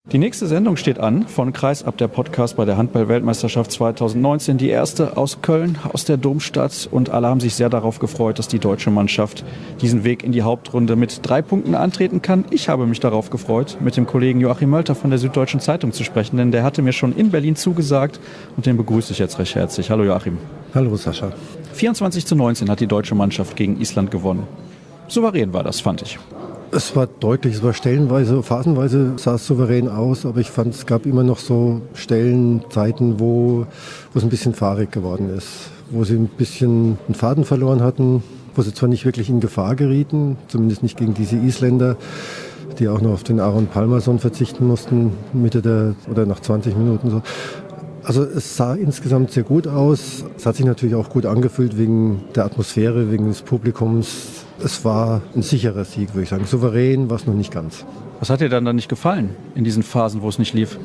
Die nächste Sendung steht an, von Kreisab, der Podcast bei der Handball-Weltmeisterschaft 2019. Die erste aus Köln, aus der Domstadt. Und alle haben sich sehr darauf gefreut, dass die deutsche Mannschaft diesen Weg in die Hauptrunde mit 3 Punkten antreten kann. Ich habe mich darauf gefreut, mit dem Kollegen Joachim Mölter von der Süddeutschen Zeitung zu sprechen, denn der hatte mir schon in Berlin zugesagt und den begrüße ich jetzt recht herzlich. Hallo Joachim. Hallo Sascha. 24:19 hat die deutsche Mannschaft gegen Island gewonnen. Souverän war das, fand ich. Es war deutlich, es war stellenweise, phasenweise sah es souverän aus, aber ich fand, es gab immer noch so Stellen, Zeiten, wo es ein bisschen fahrig geworden ist, wo sie ein bisschen einen Faden verloren hatten, wo sie zwar nicht wirklich in Gefahr gerieten, zumindest nicht gegen diese Isländer, die auch noch auf den Aron Pálmarsson verzichten mussten, nach 20 Minuten so. Also es sah insgesamt sehr gut aus. Es hat sich natürlich auch gut angefühlt wegen der Atmosphäre, wegen des Publikums. Es war ein sicherer Sieg, würde ich sagen. Souverän war es noch nicht ganz. Was hat dir dann nicht gefallen in diesen Phasen, wo es nicht lief?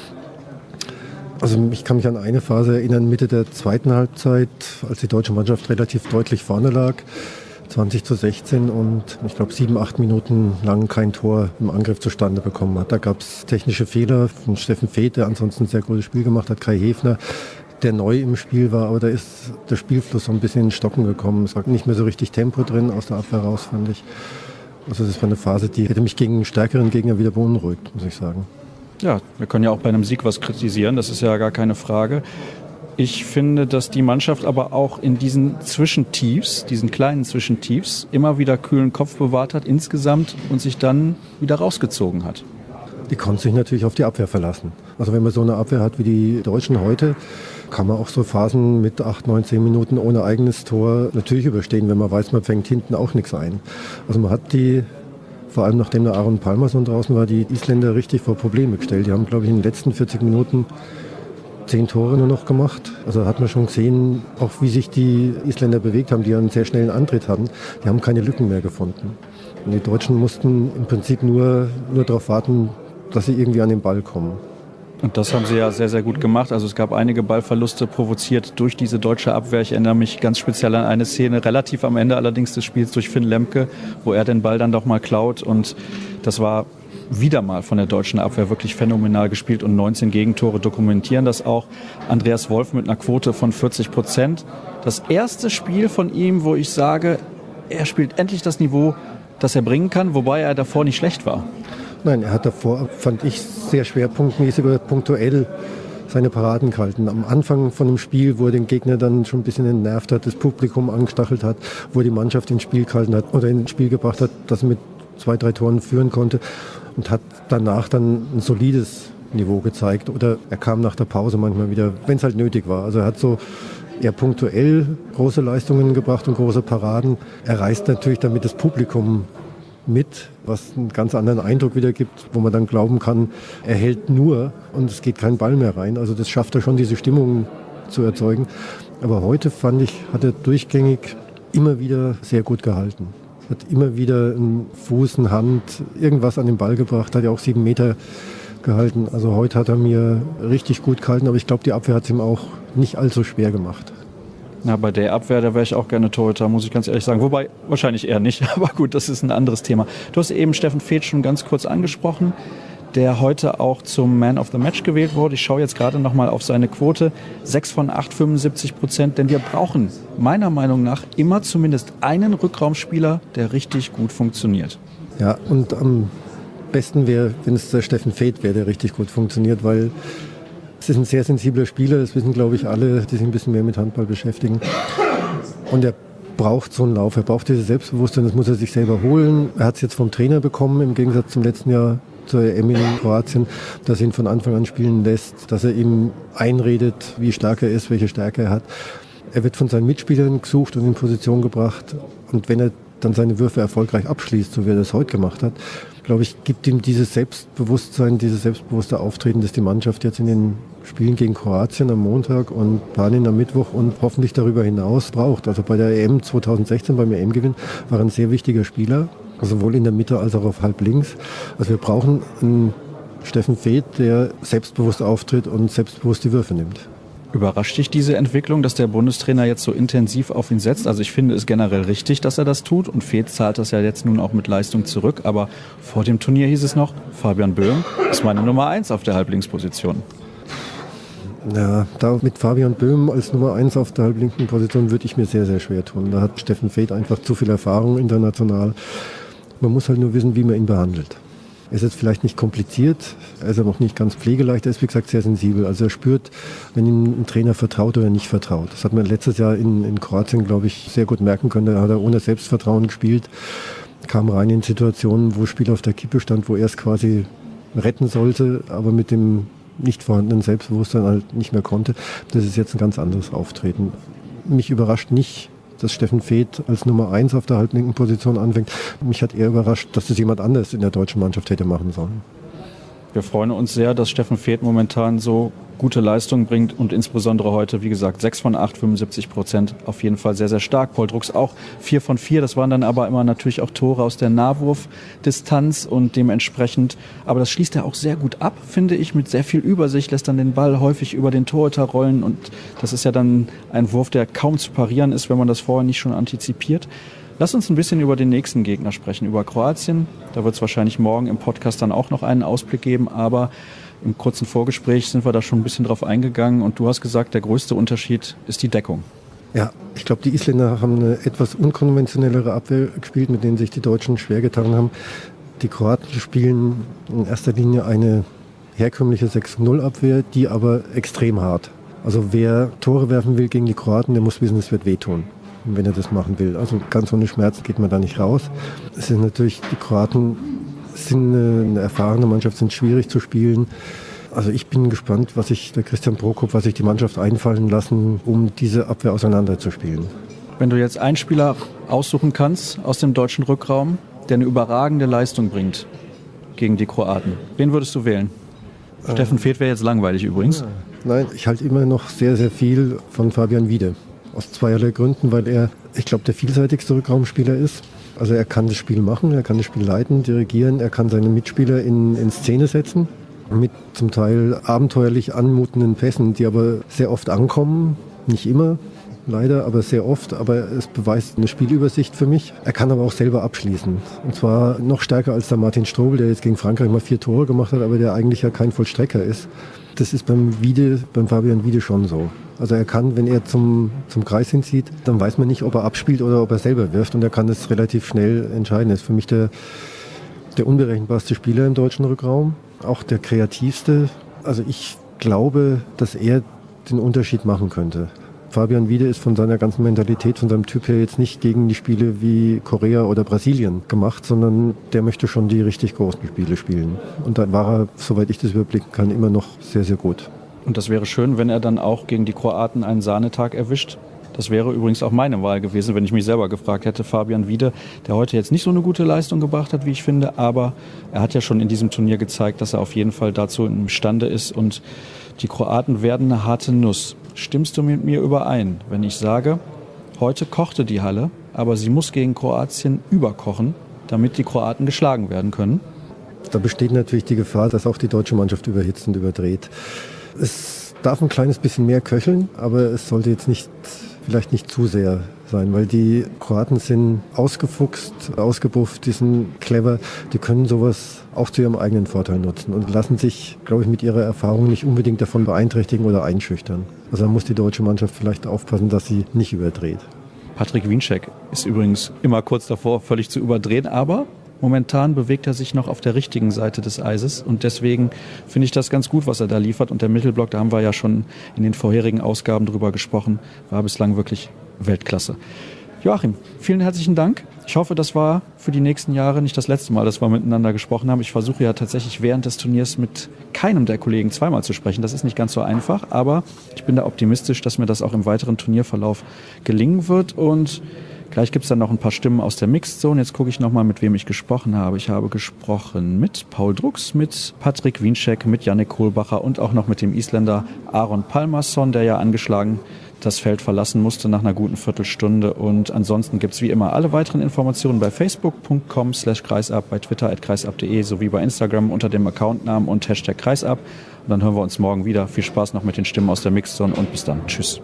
Also ich kann mich an eine Phase erinnern, Mitte der zweiten Halbzeit, als die deutsche Mannschaft relativ deutlich vorne lag, 20:16 und ich glaube 7-8 Minuten lang kein Tor im Angriff zustande bekommen hat. Da gab es technische Fehler von Steffen Feeth, der ansonsten ein sehr gutes Spiel gemacht hat, Kai Häfner, der neu im Spiel war, aber da ist der Spielfluss so ein bisschen in Stocken gekommen. Es war nicht mehr so richtig Tempo drin aus der Abwehr raus, fand ich. Also das war eine Phase, die hätte mich gegen einen stärkeren Gegner wieder beunruhigt, muss ich sagen. Ja, wir können ja auch bei einem Sieg was kritisieren, das ist ja gar keine Frage. Ich finde, dass die Mannschaft aber auch in diesen Zwischentiefs, diesen kleinen Zwischentiefs, immer wieder kühlen Kopf bewahrt hat insgesamt und sich dann wieder rausgezogen hat. Die konnte sich natürlich auf die Abwehr verlassen. Also wenn man so eine Abwehr hat wie die Deutschen heute, kann man auch so Phasen mit 8, 9, 10 Minuten ohne eigenes Tor natürlich überstehen, wenn man weiß, man fängt hinten auch nichts ein. Also man hat die, vor allem nachdem der Aron Pálmarsson draußen war, die Isländer richtig vor Probleme gestellt. Die haben, glaube ich, in den letzten 40 Minuten 10 Tore nur noch gemacht. Also hat man schon gesehen, auch wie sich die Isländer bewegt haben, die einen sehr schnellen Antritt hatten. Die haben keine Lücken mehr gefunden. Und die Deutschen mussten im Prinzip nur darauf warten, dass sie irgendwie an den Ball kommen. Und das haben sie ja sehr, sehr gut gemacht. Also es gab einige Ballverluste provoziert durch diese deutsche Abwehr. Ich erinnere mich ganz speziell an eine Szene, relativ am Ende allerdings des Spiels durch Finn Lemke, wo er den Ball dann doch mal klaut. Und das war wieder mal von der deutschen Abwehr wirklich phänomenal gespielt. Und 19 Gegentore dokumentieren das auch. Andreas Wolf mit einer Quote von 40%. Das erste Spiel von ihm, wo ich sage, er spielt endlich das Niveau, das er bringen kann, wobei er davor nicht schlecht war. Nein, er hat davor, fand ich, sehr schwerpunktmäßig oder punktuell seine Paraden gehalten. Am Anfang von dem Spiel, wo er den Gegner dann schon ein bisschen entnervt hat, das Publikum angestachelt hat, wo er die Mannschaft ins Spiel gehalten hat oder ins Spiel gebracht hat, dass er mit 2, 3 Toren führen konnte und hat danach dann ein solides Niveau gezeigt. Oder er kam nach der Pause manchmal wieder, wenn es halt nötig war. Also er hat so eher punktuell große Leistungen gebracht und große Paraden. Er reißt natürlich damit das Publikum mit, was einen ganz anderen Eindruck wieder gibt, wo man dann glauben kann, er hält nur und es geht kein Ball mehr rein. Also das schafft er schon, diese Stimmung zu erzeugen. Aber heute, fand ich, hat er durchgängig immer wieder sehr gut gehalten. Hat immer wieder einen Fuß, eine Hand, irgendwas an den Ball gebracht, hat ja auch 7 Meter gehalten. Also heute hat er mir richtig gut gehalten, aber ich glaube, die Abwehr hat es ihm auch nicht allzu schwer gemacht. Na, bei der Abwehr, da wäre ich auch gerne Torhüter, muss ich ganz ehrlich sagen. Wobei, wahrscheinlich eher nicht. Aber gut, das ist ein anderes Thema. Du hast eben Steffen Feeth schon ganz kurz angesprochen, der heute auch zum Man of the Match gewählt wurde. Ich schaue jetzt gerade noch mal auf seine Quote. 6 von 8, 75%. Denn wir brauchen meiner Meinung nach immer zumindest einen Rückraumspieler, der richtig gut funktioniert. Ja, und am besten wäre, wenn es der Steffen Feeth wäre, der richtig gut funktioniert, weil es ist ein sehr sensibler Spieler, das wissen, glaube ich, alle, die sich ein bisschen mehr mit Handball beschäftigen. Und er braucht so einen Lauf, er braucht dieses Selbstbewusstsein, das muss er sich selber holen. Er hat es jetzt vom Trainer bekommen, im Gegensatz zum letzten Jahr zur EM in Kroatien, dass er ihn von Anfang an spielen lässt, dass er ihm einredet, wie stark er ist, welche Stärke er hat. Er wird von seinen Mitspielern gesucht und in Position gebracht. Und wenn er dann seine Würfe erfolgreich abschließt, so wie er das heute gemacht hat, glaube ich, gibt ihm dieses Selbstbewusstsein, dieses selbstbewusste Auftreten, das die Mannschaft jetzt in den Spielen gegen Kroatien am Montag und Spanien am Mittwoch und hoffentlich darüber hinaus braucht. Also bei der EM 2016, beim EM-Gewinn, war er ein sehr wichtiger Spieler, sowohl in der Mitte als auch auf halb links. Also wir brauchen einen Steffen Feeth, der selbstbewusst auftritt und selbstbewusst die Würfe nimmt. Überrascht dich diese Entwicklung, dass der Bundestrainer jetzt so intensiv auf ihn setzt? Also ich finde es generell richtig, dass er das tut und Feth zahlt das ja jetzt nun auch mit Leistung zurück. Aber vor dem Turnier hieß es noch, Fabian Böhm ist meine Nummer 1 auf der Halblinksposition. Ja, da mit Fabian Böhm als Nummer 1 auf der halblinken Position würde ich mir sehr, sehr schwer tun. Da hat Steffen Feth einfach zu viel Erfahrung international. Man muss halt nur wissen, wie man ihn behandelt. Er ist jetzt vielleicht nicht kompliziert, er ist aber auch nicht ganz pflegeleicht, er ist wie gesagt sehr sensibel. Also er spürt, wenn ihm ein Trainer vertraut oder nicht vertraut. Das hat man letztes Jahr in Kroatien, glaube ich, sehr gut merken können. Da hat er ohne Selbstvertrauen gespielt, kam rein in Situationen, wo das Spiel auf der Kippe stand, wo er es quasi retten sollte, aber mit dem nicht vorhandenen Selbstbewusstsein halt nicht mehr konnte. Das ist jetzt ein ganz anderes Auftreten. Mich überrascht nicht, dass Steffen Feth als Nummer 1 auf der halblinken Position anfängt. Mich hat eher überrascht, dass das jemand anders in der deutschen Mannschaft hätte machen sollen. Wir freuen uns sehr, dass Steffen Feth momentan so gute Leistungen bringt und insbesondere heute, wie gesagt, 6 von 8, 75%, auf jeden Fall sehr, sehr stark. Paul Drucks auch 4 von 4, das waren dann aber immer natürlich auch Tore aus der Nahwurfdistanz und dementsprechend, aber das schließt er auch sehr gut ab, finde ich, mit sehr viel Übersicht, lässt dann den Ball häufig über den Torhüter rollen und das ist ja dann ein Wurf, der kaum zu parieren ist, wenn man das vorher nicht schon antizipiert. Lass uns ein bisschen über den nächsten Gegner sprechen, über Kroatien. Da wird es wahrscheinlich morgen im Podcast dann auch noch einen Ausblick geben, aber im kurzen Vorgespräch sind wir da schon ein bisschen drauf eingegangen und du hast gesagt, der größte Unterschied ist die Deckung. Ja, ich glaube, die Isländer haben eine etwas unkonventionellere Abwehr gespielt, mit denen sich die Deutschen schwer getan haben. Die Kroaten spielen in erster Linie eine herkömmliche 6-0-Abwehr, die aber extrem hart. Also wer Tore werfen will gegen die Kroaten, der muss wissen, es wird wehtun, wenn er das machen will. Also ganz ohne Schmerzen geht man da nicht raus. Es sind natürlich, die Kroaten sind eine erfahrene Mannschaft, sind schwierig zu spielen. Also ich bin gespannt, was sich die Mannschaft einfallen lassen, um diese Abwehr auseinanderzuspielen. Wenn du jetzt einen Spieler aussuchen kannst aus dem deutschen Rückraum, der eine überragende Leistung bringt gegen die Kroaten, wen würdest du wählen? Steffen Feth wäre jetzt langweilig übrigens. Ja. Nein, ich halte immer noch sehr, sehr viel von Fabian Wiede. Aus zweierlei Gründen, weil er, ich glaube, der vielseitigste Rückraumspieler ist. Also er kann das Spiel machen, er kann das Spiel leiten, dirigieren, er kann seine Mitspieler in Szene setzen. Mit zum Teil abenteuerlich anmutenden Pässen, die aber sehr oft ankommen. Nicht immer, leider, aber sehr oft. Aber es beweist eine Spielübersicht für mich. Er kann aber auch selber abschließen. Und zwar noch stärker als der Martin Strobel, der jetzt gegen Frankreich mal 4 Tore gemacht hat, aber der eigentlich ja kein Vollstrecker ist. Das ist beim Fabian Wiede schon so. Also er kann, wenn er zum Kreis hinzieht, dann weiß man nicht, ob er abspielt oder ob er selber wirft. Und er kann das relativ schnell entscheiden. Er ist für mich der unberechenbarste Spieler im deutschen Rückraum. Auch der kreativste. Also ich glaube, dass er den Unterschied machen könnte. Fabian Wiede ist von seiner ganzen Mentalität, von seinem Typ her jetzt nicht gegen die Spiele wie Korea oder Brasilien gemacht, sondern der möchte schon die richtig großen Spiele spielen. Und da war er, soweit ich das überblicken kann, immer noch sehr, sehr gut. Und das wäre schön, wenn er dann auch gegen die Kroaten einen Sahnetag erwischt. Das wäre übrigens auch meine Wahl gewesen, wenn ich mich selber gefragt hätte. Fabian Wiede, der heute jetzt nicht so eine gute Leistung gebracht hat, wie ich finde, aber er hat ja schon in diesem Turnier gezeigt, dass er auf jeden Fall dazu imstande ist. Und die Kroaten werden eine harte Nuss. Stimmst du mit mir überein, wenn ich sage, heute kochte die Halle, aber sie muss gegen Kroatien überkochen, damit die Kroaten geschlagen werden können? Da besteht natürlich die Gefahr, dass auch die deutsche Mannschaft überhitzt und überdreht. Es darf ein kleines bisschen mehr köcheln, aber es sollte jetzt vielleicht nicht zu sehr sein, weil die Kroaten sind ausgefuchst, ausgebufft, die sind clever, die können sowas auch zu ihrem eigenen Vorteil nutzen und lassen sich, glaube ich, mit ihrer Erfahrung nicht unbedingt davon beeinträchtigen oder einschüchtern. Also da muss die deutsche Mannschaft vielleicht aufpassen, dass sie nicht überdreht. Patrik Wienschek ist übrigens immer kurz davor, völlig zu überdrehen, aber momentan bewegt er sich noch auf der richtigen Seite des Eises und deswegen finde ich das ganz gut, was er da liefert. Und der Mittelblock, da haben wir ja schon in den vorherigen Ausgaben drüber gesprochen, war bislang wirklich Weltklasse. Joachim, vielen herzlichen Dank. Ich hoffe, das war für die nächsten Jahre nicht das letzte Mal, dass wir miteinander gesprochen haben. Ich versuche ja tatsächlich während des Turniers mit keinem der Kollegen zweimal zu sprechen. Das ist nicht ganz so einfach, aber ich bin da optimistisch, dass mir das auch im weiteren Turnierverlauf gelingen wird. Und gleich gibt es dann noch ein paar Stimmen aus der Mixed Zone. Jetzt gucke ich nochmal, mit wem ich gesprochen habe. Ich habe gesprochen mit Paul Drucks, mit Patrik Wienschek, mit Jannik Kohlbacher und auch noch mit dem Isländer Aron Pálmarsson, der ja angeschlagen das Feld verlassen musste nach einer guten Viertelstunde. Und ansonsten gibt es wie immer alle weiteren Informationen bei facebook.com/kreisab, bei Twitter @kreisab.de sowie bei Instagram unter dem Accountnamen und Hashtag Kreisab. Und dann hören wir uns morgen wieder. Viel Spaß noch mit den Stimmen aus der Mixzone und bis dann. Tschüss.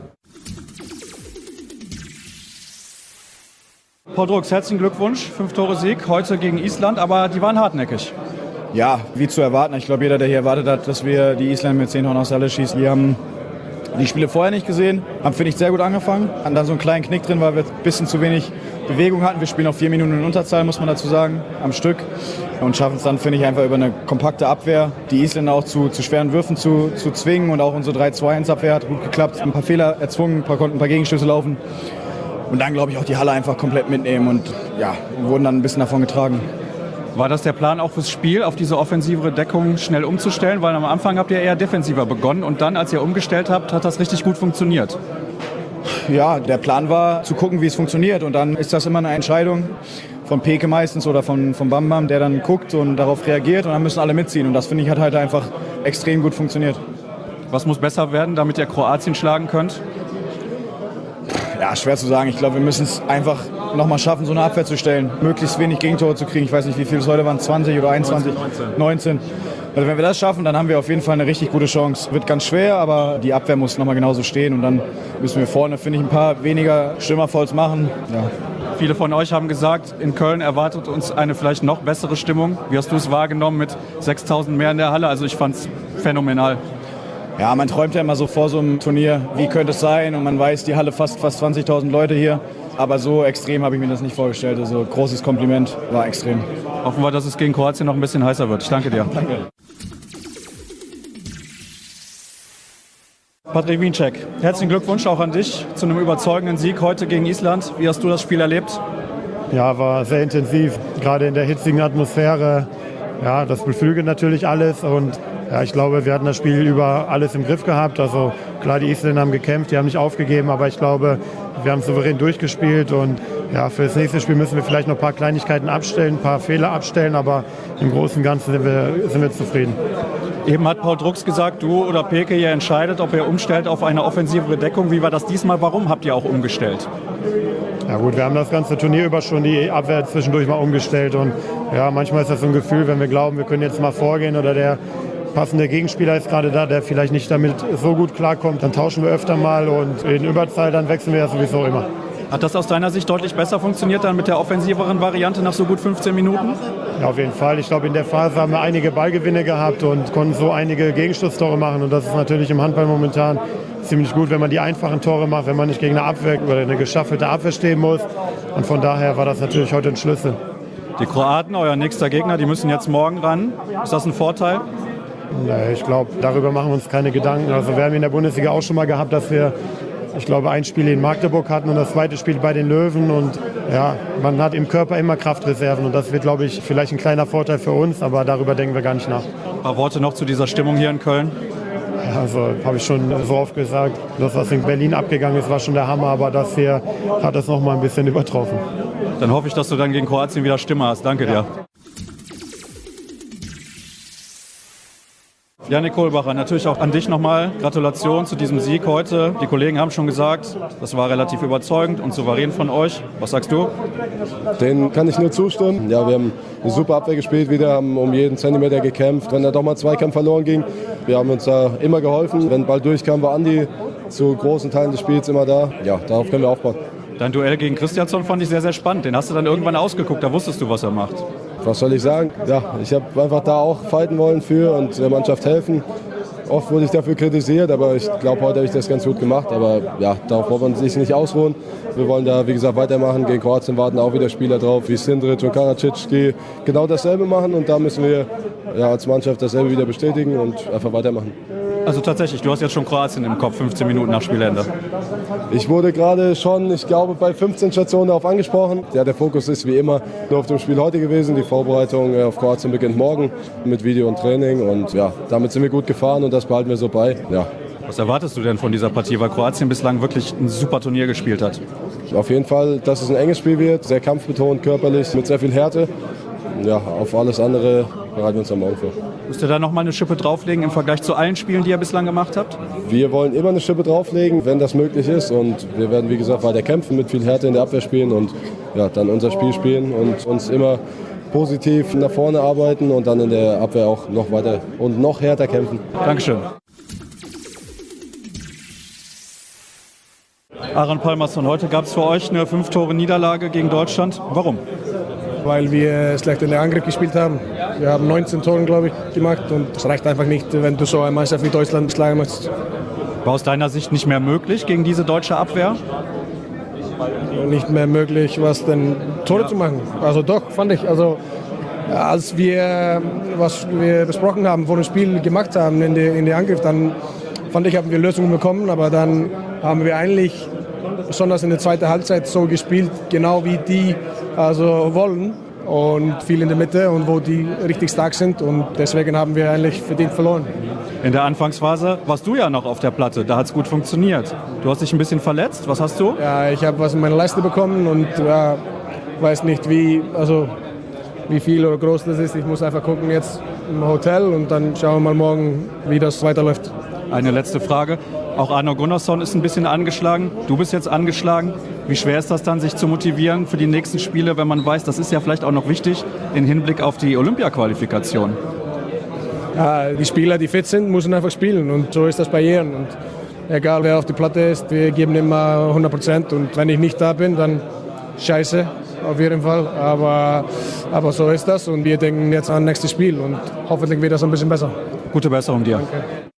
Paul Drucks, herzlichen Glückwunsch. 5 Tore Sieg heute gegen Island, aber die waren hartnäckig. Ja, wie zu erwarten. Ich glaube, jeder, der hier erwartet hat, dass wir die Island mit 10 Toren aus der Halle schießen, wir haben die Spiele vorher nicht gesehen, haben, finde ich, sehr gut angefangen. Hatten dann so einen kleinen Knick drin, weil wir ein bisschen zu wenig Bewegung hatten. Wir spielen auf 4 Minuten in Unterzahl, muss man dazu sagen, am Stück. Und schaffen es dann, finde ich, einfach über eine kompakte Abwehr, die Isländer auch zu schweren Würfen zu zwingen. Und auch unsere 3-2-1-Abwehr hat gut geklappt. Ein paar Fehler erzwungen, konnten ein paar Gegenstöße laufen. Und dann, glaube ich, auch die Halle einfach komplett mitnehmen und ja, wurden dann ein bisschen davon getragen. War das der Plan auch fürs Spiel, auf diese offensivere Deckung schnell umzustellen? Weil am Anfang habt ihr eher defensiver begonnen und dann, als ihr umgestellt habt, hat das richtig gut funktioniert. Ja, der Plan war, zu gucken, wie es funktioniert. Und dann ist das immer eine Entscheidung von Peke meistens oder von Bam Bam, der dann guckt und darauf reagiert. Und dann müssen alle mitziehen. Und das, finde ich, hat halt einfach extrem gut funktioniert. Was muss besser werden, damit ihr Kroatien schlagen könnt? Ja, schwer zu sagen. Ich glaube, wir müssen es einfach nochmal schaffen, so eine Abwehr zu stellen. Möglichst wenig Gegentore zu kriegen. Ich weiß nicht, wie viele es heute waren, 20 oder 21? 19. Also wenn wir das schaffen, dann haben wir auf jeden Fall eine richtig gute Chance. Wird ganz schwer, aber die Abwehr muss nochmal genauso stehen. Und dann müssen wir vorne, finde ich, ein paar weniger Stürmerfouls machen. Ja. Viele von euch haben gesagt, in Köln erwartet uns eine vielleicht noch bessere Stimmung. Wie hast du es wahrgenommen mit 6.000 mehr in der Halle? Also ich fand es phänomenal. Ja, man träumt ja immer so vor so einem Turnier, wie könnte es sein? Und man weiß, die Halle fast 20.000 Leute hier. Aber so extrem habe ich mir das nicht vorgestellt. Also großes Kompliment, war extrem. Hoffen wir, dass es gegen Kroatien noch ein bisschen heißer wird. Ich danke dir. Danke. Patrik Wiencheck, herzlichen Glückwunsch auch an dich zu einem überzeugenden Sieg heute gegen Island. Wie hast du das Spiel erlebt? Ja, war sehr intensiv, gerade in der hitzigen Atmosphäre. Ja, das beflügelt natürlich alles und ja, ich glaube, wir hatten das Spiel über alles im Griff gehabt. Also klar, die Isländer haben gekämpft, die haben nicht aufgegeben, aber ich glaube, wir haben souverän durchgespielt und ja, für das nächste Spiel müssen wir vielleicht noch ein paar Kleinigkeiten abstellen, ein paar Fehler abstellen, aber im Großen und Ganzen sind wir zufrieden. Eben hat Paul Drucks gesagt, du oder Peke, ihr entscheidet, ob ihr umstellt auf eine offensivere Deckung. Wie war das diesmal? Warum habt ihr auch umgestellt? Ja gut, wir haben das ganze Turnier über schon die Abwehr zwischendurch mal umgestellt und ja, manchmal ist das so ein Gefühl, wenn wir glauben, wir können jetzt mal vorgehen oder der passende Gegenspieler ist gerade da, der vielleicht nicht damit so gut klarkommt, dann tauschen wir öfter mal und in Überzahl, dann wechseln wir ja sowieso immer. Hat das aus deiner Sicht deutlich besser funktioniert dann mit der offensiveren Variante nach so gut 15 Minuten? Ja, auf jeden Fall. Ich glaube, in der Phase haben wir einige Ballgewinne gehabt und konnten so einige Gegenschusstore machen. Und das ist natürlich im Handball momentan ziemlich gut, wenn man die einfachen Tore macht, wenn man nicht gegen eine Abwehr oder eine geschaffelte Abwehr stehen muss. Und von daher war das natürlich heute ein Schlüssel. Die Kroaten, euer nächster Gegner, die müssen jetzt morgen ran. Ist das ein Vorteil? Nee, ich glaube, darüber machen wir uns keine Gedanken. Also wir haben in der Bundesliga auch schon mal gehabt, dass wir, ich glaube, ein Spiel in Magdeburg hatten und das zweite Spiel bei den Löwen. Und ja, man hat im Körper immer Kraftreserven und das wird, glaube ich, vielleicht ein kleiner Vorteil für uns, aber darüber denken wir gar nicht nach. Ein paar Worte noch zu dieser Stimmung hier in Köln. Also habe ich schon so oft gesagt, das, was in Berlin abgegangen ist, war schon der Hammer, aber das hier hat das noch mal ein bisschen übertroffen. Dann hoffe ich, dass du dann gegen Kroatien wieder Stimme hast. Danke dir. Jannik Kohlbacher, natürlich auch an dich nochmal. Gratulation zu diesem Sieg heute. Die Kollegen haben schon gesagt, das war relativ überzeugend und souverän von euch. Was sagst du? Den kann ich nur zustimmen. Ja, wir haben eine super Abwehr gespielt wieder, haben um jeden Zentimeter gekämpft. Wenn da doch mal Zweikampf verloren ging, wir haben uns da immer geholfen. Wenn Ball durchkam, war Andi zu großen Teilen des Spiels immer da. Ja, darauf können wir aufbauen. Dein Duell gegen Christiansson fand ich sehr, sehr spannend. Den hast du dann irgendwann ausgeguckt, da wusstest du, was er macht. Was soll ich sagen? Ja, ich habe einfach da auch fighten wollen für und der Mannschaft helfen. Oft wurde ich dafür kritisiert, aber ich glaube, heute habe ich das ganz gut gemacht. Aber ja, darauf wollen wir sich nicht ausruhen. Wir wollen da, wie gesagt, weitermachen. Gegen Kroatien warten auch wieder Spieler drauf, wie Sindric und Karacic, die genau dasselbe machen. Und da müssen wir ja, als Mannschaft dasselbe wieder bestätigen und einfach weitermachen. Also tatsächlich, du hast jetzt schon Kroatien im Kopf, 15 Minuten nach Spielende. Ich wurde gerade schon, ich glaube, bei 15 Stationen darauf angesprochen. Ja, der Fokus ist wie immer nur auf dem Spiel heute gewesen. Die Vorbereitung auf Kroatien beginnt morgen mit Video und Training. Und ja, damit sind wir gut gefahren und das behalten wir so bei. Ja. Was erwartest du denn von dieser Partie, weil Kroatien bislang wirklich ein super Turnier gespielt hat? Auf jeden Fall, dass es ein enges Spiel wird, sehr kampfbetont, körperlich, mit sehr viel Härte. Ja, auf alles andere bereiten wir uns am Morgen vor. Müsst ihr da nochmal eine Schippe drauflegen im Vergleich zu allen Spielen, die ihr bislang gemacht habt? Wir wollen immer eine Schippe drauflegen, wenn das möglich ist. Und wir werden, wie gesagt, weiter kämpfen, mit viel Härte in der Abwehr spielen und ja, dann unser Spiel spielen und uns immer positiv nach vorne arbeiten und dann in der Abwehr auch noch weiter und noch härter kämpfen. Dankeschön. Aaron Pálmarsson, heute gab es für euch eine 5-Tore-Niederlage gegen Deutschland. Warum? Weil wir schlecht in der Angriff gespielt haben. Wir haben 19 Tore, glaube ich, gemacht und das reicht einfach nicht, wenn du so eine Mannschaft wie Deutschland schlagen möchtest. War aus deiner Sicht nicht mehr möglich gegen diese deutsche Abwehr? Nicht mehr möglich, was denn Tore zu machen. Also doch, fand ich. Also als was wir besprochen haben, vor dem Spiel gemacht haben in der Angriff, dann fand ich, haben wir Lösungen bekommen, aber dann haben wir eigentlich besonders in der zweiten Halbzeit so gespielt, genau wie die also wollen und viel in der Mitte und wo die richtig stark sind und deswegen haben wir eigentlich verdient verloren. In der Anfangsphase warst du ja noch auf der Platte, da hat es gut funktioniert. Du hast dich ein bisschen verletzt, was hast du? Ja, ich habe was in meiner Leiste bekommen und weiß nicht wie viel oder groß das ist. Ich muss einfach gucken jetzt im Hotel und dann schauen wir mal morgen, wie das weiterläuft. Eine letzte Frage. Auch Arno Gunnarsson ist ein bisschen angeschlagen. Du bist jetzt angeschlagen. Wie schwer ist das dann, sich zu motivieren für die nächsten Spiele, wenn man weiß, das ist ja vielleicht auch noch wichtig im Hinblick auf die Olympia-Qualifikation? Ja, die Spieler, die fit sind, müssen einfach spielen und so ist das bei jedem. Und egal wer auf die Platte ist, wir geben immer 100% und wenn ich nicht da bin, dann scheiße, auf jeden Fall. Aber so ist das und wir denken jetzt an das nächste Spiel und hoffentlich wird das ein bisschen besser. Gute Besserung dir. Danke.